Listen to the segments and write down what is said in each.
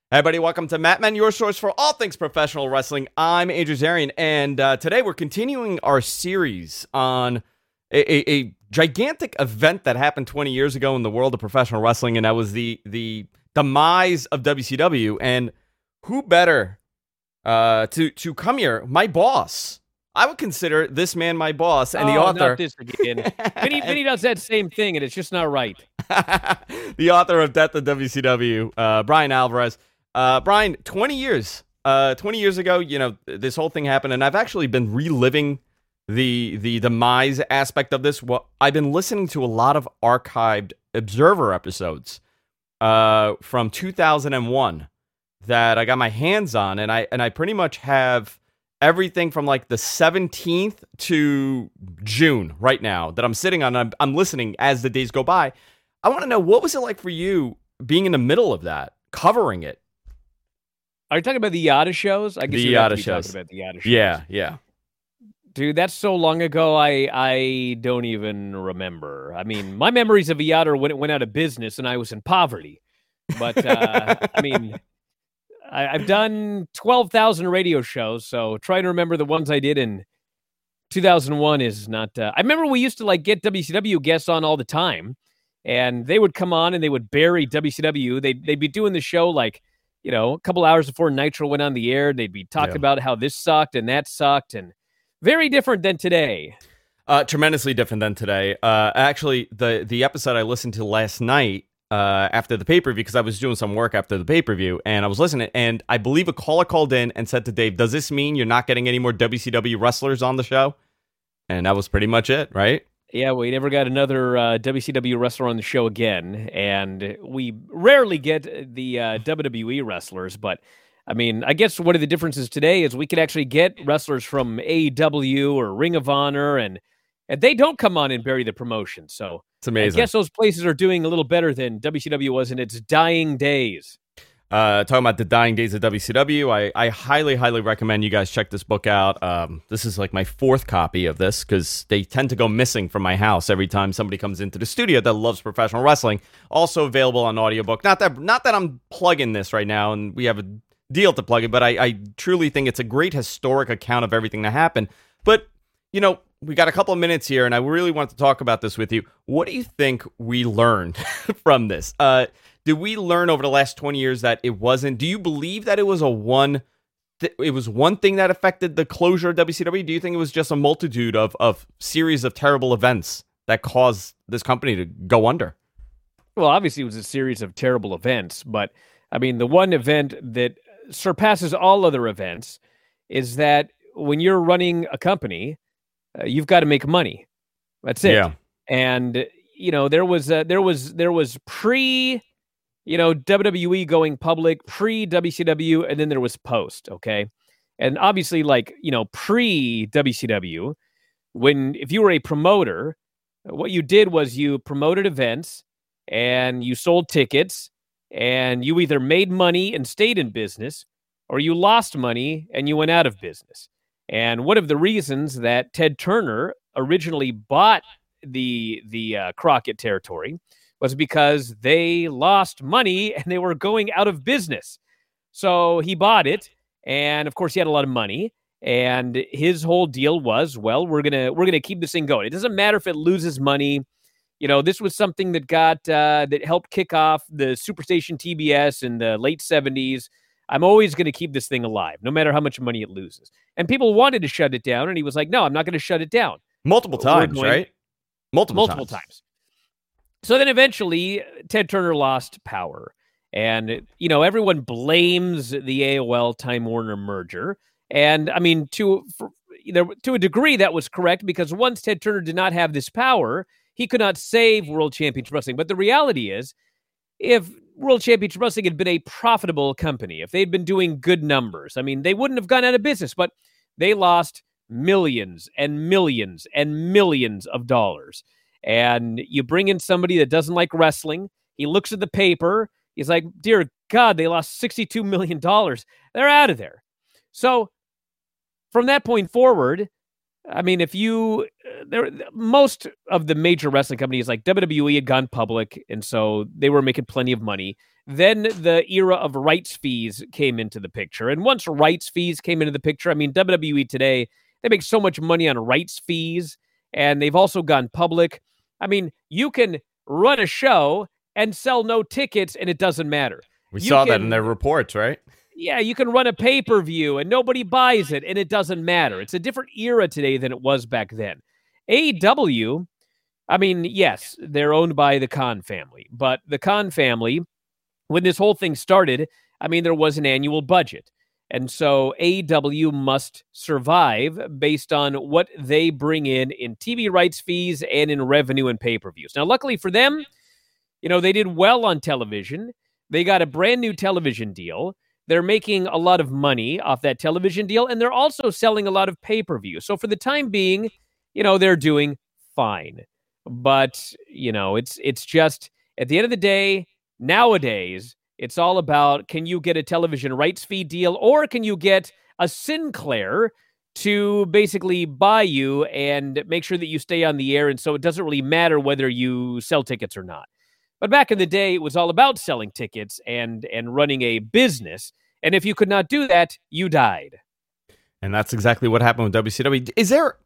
Hey, everybody, welcome to Mat Men, your source for all things professional wrestling. I'm Andrew Zarian, and today we're continuing our series on a gigantic event that happened 20 years ago in the world of professional wrestling, and that was the demise of WCW. And who better to come here? My boss. I would consider this man my boss, and the author. Not this again. Vinny does that same thing, and it's just not right. The author of Death of WCW, Brian Alvarez. Brian, 20 years. 20 years ago, this whole thing happened, and I've actually been reliving the demise aspect of this. Well, I've been listening to a lot of archived Observer episodes from 2001 that I got my hands on, and I pretty much have everything from like the 17th to June right now that I'm sitting on. I'm listening as the days go by. I want to know, what was it like for you being in the middle of that, covering it? Are you talking about the Yada shows? I guess the you Yada be shows. talking about the Yada shows. Yeah. Dude, that's so long ago, I don't even remember. I mean, my memories of Yada when it went out of business and I was in poverty. But, I mean, I've done 12,000 radio shows, so trying to remember the ones I did in 2001 is not... I remember we used to, get WCW guests on all the time, and they would come on and they would bury WCW. They'd be doing the show, a couple hours before Nitro went on the air. They'd be talking about how this sucked and that sucked, and very different than today. Tremendously different than today. Actually, the episode I listened to last night after the pay-per-view, because I was doing some work after the pay-per-view, and I was listening, and I believe a caller called in and said to Dave, does this mean you're not getting any more WCW wrestlers on the show? And that was pretty much it, right? Yeah, we never got another WCW wrestler on the show again, and we rarely get the WWE wrestlers, but, I mean, I guess one of the differences today is we could actually get wrestlers from AEW or Ring of Honor, and they don't come on and bury the promotion, so it's amazing. I guess those places are doing a little better than WCW was in its dying days. Talking about the dying days of WCW, I highly recommend you guys check this book out. This is like my fourth copy of this, because they tend to go missing from my house every time somebody comes into the studio that loves professional wrestling. Also available on audiobook. Not that I'm plugging this right now and we have a deal to plug it, but I truly think it's a great historic account of everything that happened. But, we got a couple of minutes here, and I really want to talk about this with you. What do you think we learned from this? Did we learn over the last 20 years that it wasn't? Do you believe that it was one thing that affected the closure of WCW? Do you think it was just a multitude of series of terrible events that caused this company to go under? Well, obviously it was a series of terrible events, but I mean, the one event that surpasses all other events is that when you're running a company, you've got to make money. That's it. Yeah. And there was pre WWE going public, pre WCW, and then there was post. Okay, and obviously, pre WCW, if you were a promoter, what you did was you promoted events and you sold tickets, and you either made money and stayed in business, or you lost money and you went out of business. And one of the reasons that Ted Turner originally bought the Crockett territory was because they lost money and they were going out of business. So he bought it, and of course he had a lot of money, and his whole deal was, well, we're gonna keep this thing going. It doesn't matter if it loses money. This was something that that helped kick off the Superstation TBS in the late 70s. I'm always going to keep this thing alive, no matter how much money it loses. And people wanted to shut it down, and he was like, no, I'm not going to shut it down. Multiple times, right? Multiple times. So then eventually, Ted Turner lost power. And, everyone blames the AOL Time Warner merger. And, I mean, to a degree, that was correct, because once Ted Turner did not have this power, he could not save World Championship Wrestling. But the reality is, if World Championship Wrestling had been a profitable company, if they'd been doing good numbers, I mean, they wouldn't have gone out of business, but they lost millions and millions and millions of dollars. And you bring in somebody that doesn't like wrestling. He looks at the paper. He's like, dear God, they lost $62 million. They're out of there. So from that point forward, I mean, most of the major wrestling companies like WWE had gone public, and so they were making plenty of money. Then the era of rights fees came into the picture. And once rights fees came into the picture, I mean, WWE today, they make so much money on rights fees, and they've also gone public. I mean, you can run a show and sell no tickets, and it doesn't matter. We saw that in their reports, right? Yeah, you can run a pay-per-view, and nobody buys it, and it doesn't matter. It's a different era today than it was back then. AEW, I mean, yes, they're owned by the Khan family, but the Khan family, when this whole thing started, I mean, there was an annual budget. And so AEW must survive based on what they bring in TV rights fees and in revenue and pay-per-views. Now, luckily for them, they did well on television. They got a brand new television deal. They're making a lot of money off that television deal, and they're also selling a lot of pay-per-view. So for the time being, they're doing fine. But, it's just, at the end of the day, nowadays, it's all about, can you get a television rights fee deal, or can you get a Sinclair to basically buy you and make sure that you stay on the air, and so it doesn't really matter whether you sell tickets or not. But back in the day, it was all about selling tickets and running a business, and if you could not do that, you died. And that's exactly what happened with WCW. Is there,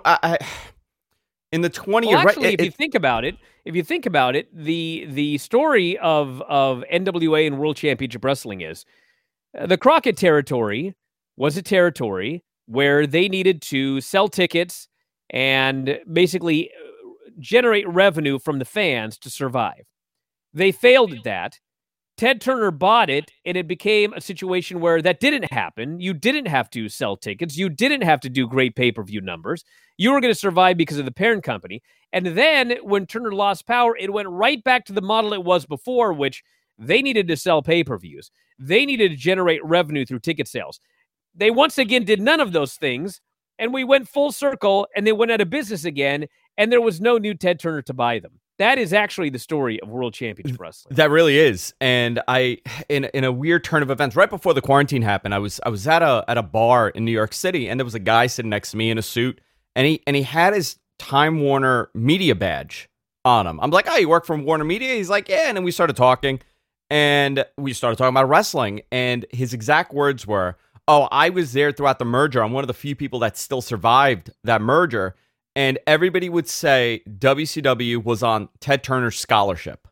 in the 20 well, actually, if you think about it, the story of NWA and World Championship Wrestling is the Crockett territory was a territory where they needed to sell tickets and basically generate revenue from the fans to survive. They failed at that. Ted Turner bought it, and it became a situation where that didn't happen. You didn't have to sell tickets. You didn't have to do great pay-per-view numbers. You were going to survive because of the parent company. And then when Turner lost power, it went right back to the model it was before, which they needed to sell pay-per-views. They needed to generate revenue through ticket sales. They once again did none of those things, and we went full circle, and they went out of business again, and there was no new Ted Turner to buy them. That is actually the story of World Championship Wrestling. That really is. And in a weird turn of events, right before the quarantine happened, I was at a bar in New York City, and there was a guy sitting next to me in a suit, and he had his Time Warner Media badge on him. I'm like, oh, you work for Warner Media? He's like, yeah. And then we started talking, and we started talking about wrestling, and his exact words were, oh, I was there throughout the merger. I'm one of the few people that still survived that merger. And everybody would say WCW was on Ted Turner's scholarship.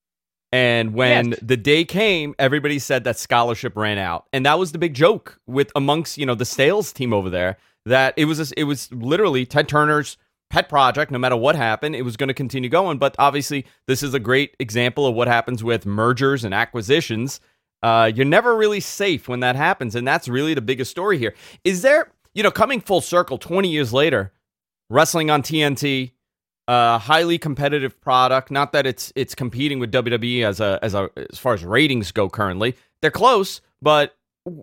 And when the day came, everybody said that scholarship ran out. And that was the big joke with amongst, the sales team over there, that it was literally Ted Turner's pet project. No matter what happened, it was going to continue going. But obviously, this is a great example of what happens with mergers and acquisitions. You're never really safe when that happens. And that's really the biggest story here. Is there, coming full circle 20 years later, wrestling on TNT, highly competitive product. Not that it's competing with WWE as far as ratings go currently. They're close, but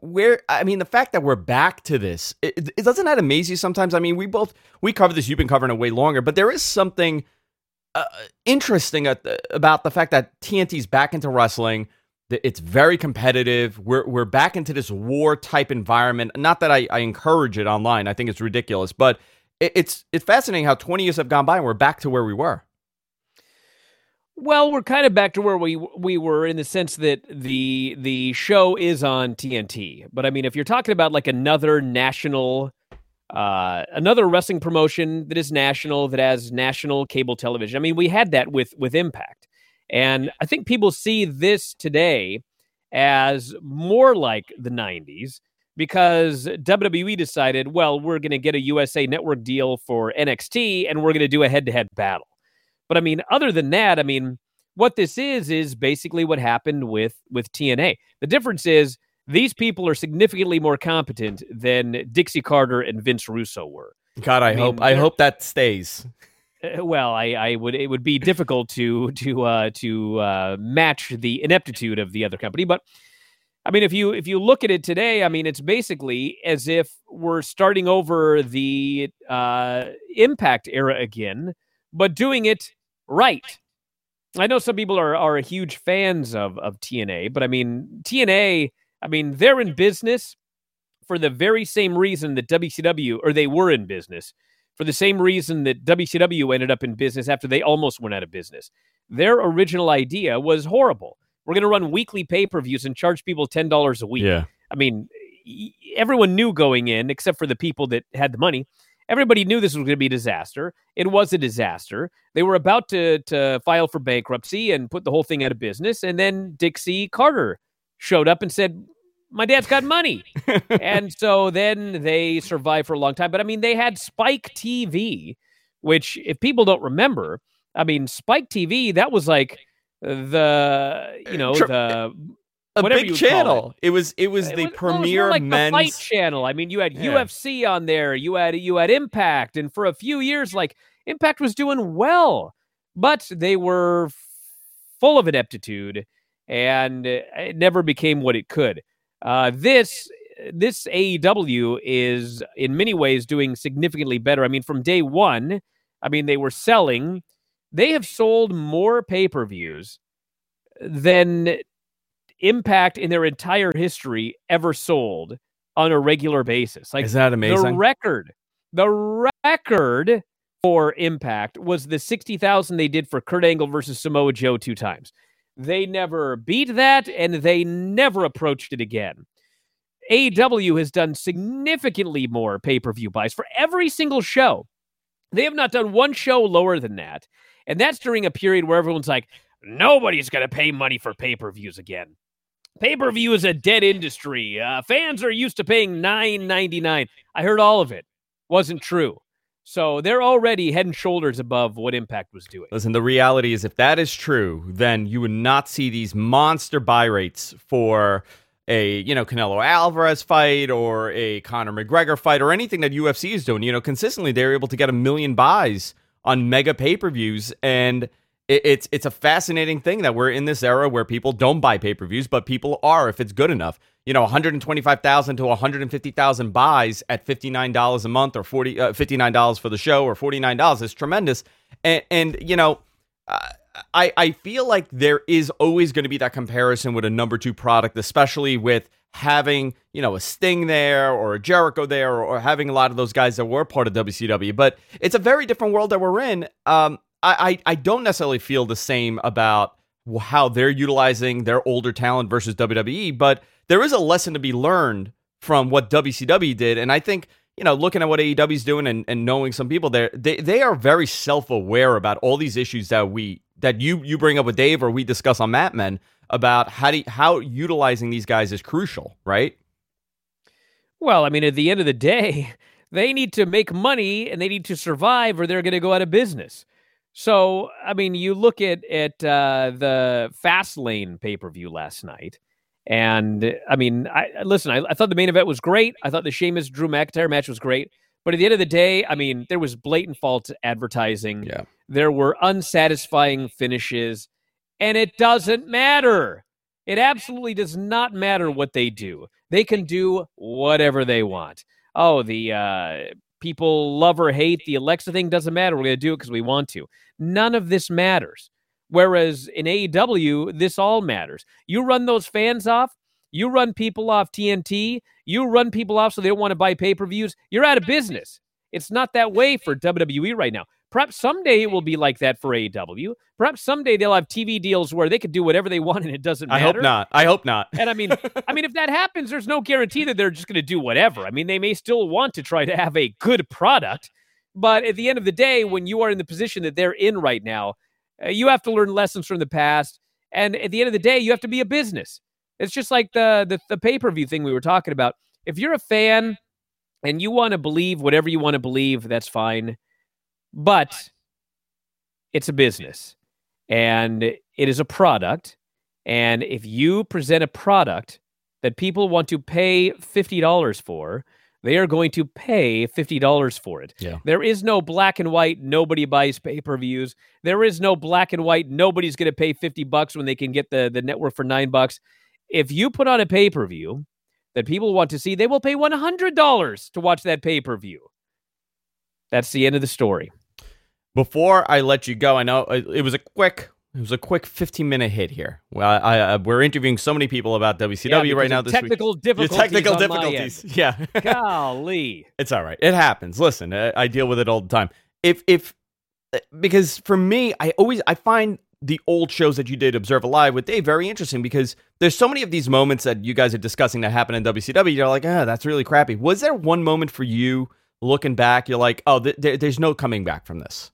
the fact that we're back to this, it doesn't that amaze you sometimes? I mean, we cover this. You've been covering it way longer, but there is something interesting about the fact that TNT's back into wrestling. It's very competitive. We're back into this war type environment. Not that I encourage it online. I think it's ridiculous, but it's fascinating how 20 years have gone by and we're back to where we were. Well, we're kind of back to where we were in the sense that the show is on TNT. But I mean, if you're talking about like another national, another wrestling promotion that is national, that has national cable television, I mean, we had that with Impact. And I think people see this today as more like the 90s. Because WWE decided, well, we're going to get a USA Network deal for NXT, and we're going to do a head-to-head battle. But, I mean, other than that, I mean, what this is basically what happened with TNA. The difference is these people are significantly more competent than Dixie Carter and Vince Russo were. God, I hope that stays. Well, it would be difficult to match the ineptitude of the other company, but I mean, if you look at it today, I mean, it's basically as if we're starting over the Impact era again, but doing it right. I know some people are huge fans of TNA, but I mean, TNA, I mean, they're in business for the very same reason that WCW, or they were in business, for the same reason that WCW ended up in business after they almost went out of business. Their original idea was horrible. we're going to run weekly pay-per-views and charge people $10 a week. Yeah. I mean, everyone knew going in, except for the people that had the money. Everybody knew this was going to be a disaster. It was a disaster. They were about to file for bankruptcy and put the whole thing out of business. And then Dixie Carter showed up and said, my dad's got money. And so then they survived for a long time. But I mean, they had Spike TV, which if people don't remember, I mean, Spike TV, that was like the big channel. It was the premier like men's the fight channel. I mean, you had UFC on there, you had Impact, and for a few years, like Impact was doing well, but they were full of ineptitude, and it never became what it could. This AEW is in many ways doing significantly better. I mean, from day one, I mean, they have sold more pay-per-views than Impact in their entire history ever sold on a regular basis. Like, is that amazing? The record for Impact was the 60,000 they did for Kurt Angle versus Samoa Joe 2 times. They never beat that, and they never approached it again. AEW has done significantly more pay-per-view buys for every single show. They have not done one show lower than that, and that's during a period where everyone's like, nobody's going to pay money for pay-per-views again. Pay-per-view is a dead industry. Fans are used to paying $9.99. I heard all of it. Wasn't true. So they're already head and shoulders above what Impact was doing. Listen, the reality is if that is true, then you would not see these monster buy rates for a, Canelo Alvarez fight or a Conor McGregor fight or anything that UFC is doing. Consistently they're able to get 1 million buys on mega pay-per-views, and it's a fascinating thing that we're in this era where people don't buy pay-per-views, but people are if it's good enough. 125,000 to 150,000 buys at $59 a month or $59 for the show or $49 is tremendous. And I feel like there is always going to be that comparison with a number 2 product, especially with having, a Sting there or a Jericho there or having a lot of those guys that were part of WCW. But it's a very different world that we're in. I don't necessarily feel the same about how they're utilizing their older talent versus WWE, but there is a lesson to be learned from what WCW did. And I think, looking at what AEW is doing and knowing some people there, they are very self-aware about all these issues that you bring up with Dave or we discuss on Mat Men about how utilizing these guys is crucial, right? Well, I mean, at the end of the day, they need to make money and they need to survive or they're going to go out of business. So, I mean, you look at the Fastlane pay-per-view last night, and I mean, I thought the main event was great. I thought the Sheamus-Drew McIntyre match was great. But at the end of the day, I mean, there was blatant false advertising. Yeah. There were unsatisfying finishes, and it doesn't matter. It absolutely does not matter what they do. They can do whatever they want. Oh, the people love or hate the Alexa thing doesn't matter. We're going to do it because we want to. None of this matters. Whereas in AEW, this all matters. You run those fans off, you run people off TNT, you run people off so they don't want to buy pay-per-views, you're out of business. It's not that way for WWE right now. Perhaps someday it will be like that for AEW. Perhaps someday they'll have TV deals where they could do whatever they want and it doesn't matter. I hope not. And I mean, if that happens, there's no guarantee that they're just going to do whatever. I mean, they may still want to try to have a good product, but at the end of the day, when you are in the position that they're in right now, you have to learn lessons from the past. And at the end of the day, you have to be a business. It's just like the pay-per-view thing we were talking about. If you're a fan and you want to believe whatever you want to believe, that's fine. But it's a business and it is a product. And if you present a product that people want to pay $50 for, they are going to pay $50 for it. Yeah. There is no black and white. Nobody buys pay-per-views. There is no black and white. Nobody's going to pay $50 when they can get the network for $9. If you put on a pay-per-view that people want to see, they will pay $100 to watch that pay-per-view. That's the end of the story. Before I let you go, I know it was a quick 15-minute hit here. Well, we're interviewing so many people about WCW right now this technical week. Technical difficulties. Yeah. Golly. It's all right. It happens. Listen, I deal with it all the time. Because for me, I find the old shows that you did Observe Live with Dave very interesting because there's so many of these moments that you guys are discussing that happen in WCW. You're like, that's really crappy. Was there one moment for you looking back? You're like, oh, there's no coming back from this.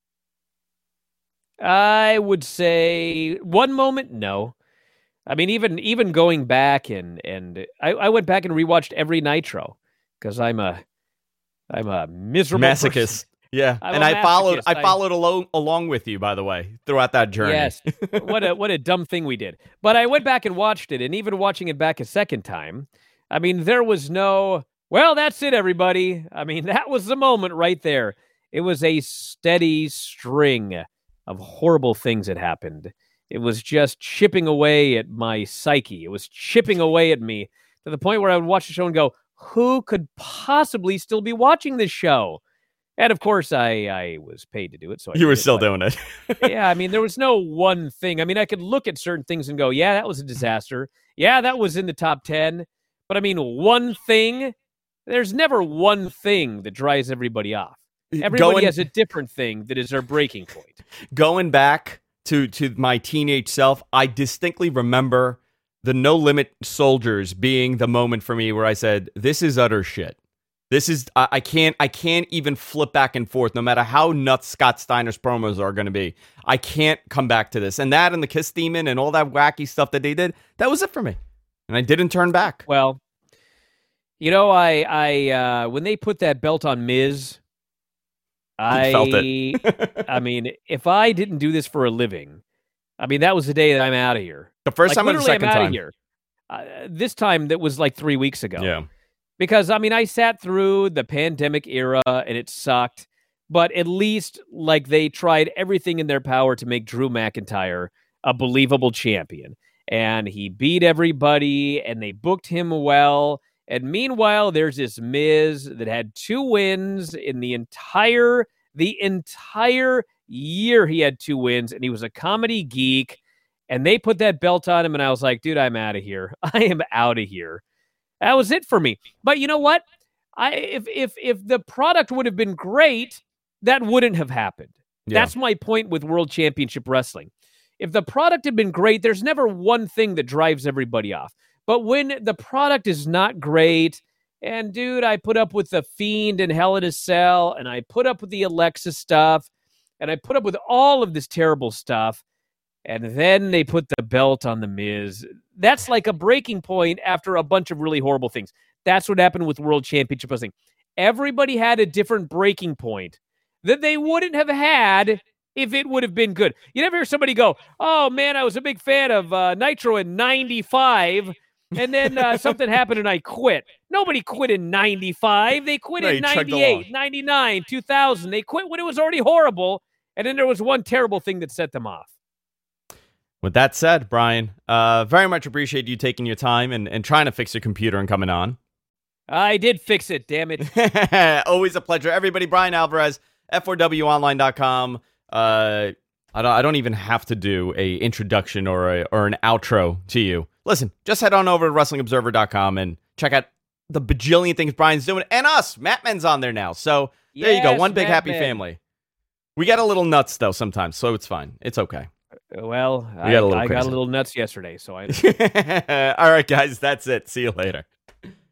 I would say one moment, no. I mean, even going back and I went back and rewatched every Nitro because I'm a miserable masochist. Person. Yeah, and I followed along with you, by the way, throughout that journey. Yes, what a dumb thing we did. But I went back and watched it, and even watching it back a second time, I mean, there was no, well, that's it, everybody. I mean, that was the moment right there. It was a steady string of horrible things that happened. It was just chipping away at my psyche. It was chipping away at me to the point where I would watch the show and go, who could possibly still be watching this show? And of course, I was paid to do it. So you were still doing it. Yeah, I mean, there was no one thing. I mean, I could look at certain things and go, yeah, that was a disaster. Yeah, that was in the top 10. But I mean, one thing, there's never one thing that drives everybody off. Everybody has a different thing that is their breaking point. Going back to my teenage self, I distinctly remember the No Limit Soldiers being the moment for me where I said, this is utter shit. This is, I can't even flip back and forth, no matter how nuts Scott Steiner's promos are going to be. I can't come back to this. And that and the Kiss Demon and all that wacky stuff that they did, that was it for me. And I didn't turn back. Well, you know, I when they put that belt on Miz, I felt it. I mean, if I didn't do this for a living, I mean, that was the day that I'm out of here. The first time or the second I'm time? Out of here. This time, that was like 3 weeks ago. Yeah. Because, I mean, I sat through the pandemic era and it sucked, but at least, like, they tried everything in their power to make Drew McIntyre a believable champion. And he beat everybody, and they booked him well. And meanwhile, there's this Miz that had 2 wins in the entire year. He had 2 wins, and he was a comedy geek. And they put that belt on him, and I was like, dude, I'm out of here. I am out of here. That was it for me. But you know what? If the product would have been great, that wouldn't have happened. Yeah. That's my point with World Championship Wrestling. If the product had been great, there's never one thing that drives everybody off. But when the product is not great, and dude, I put up with the Fiend and Hell in a Cell, and I put up with the Alexa stuff, and I put up with all of this terrible stuff, and then they put the belt on the Miz. That's like a breaking point after a bunch of really horrible things. That's what happened with World Championship Wrestling. Everybody had a different breaking point that they wouldn't have had if it would have been good. You never hear somebody go, oh, man, I was a big fan of Nitro in 95, and then something happened and I quit. Nobody quit in 95. They quit in 98, 99, 2000. They quit when it was already horrible, and then there was one terrible thing that set them off. With that said, Brian, very much appreciate you taking your time and trying to fix your computer and coming on. I did fix it, damn it. Always a pleasure. Everybody, Brian Alvarez, F4WOnline.com. I don't even have to do a introduction or an outro to you. Listen, just head on over to WrestlingObserver.com and check out the bajillion things Brian's doing. And us, Matt Men's on there now. So there you go, one big happy family. We get a little nuts, though, sometimes, so it's fine. It's okay. Well, I got a little nuts yesterday, so I. All right, guys, that's it. See you later.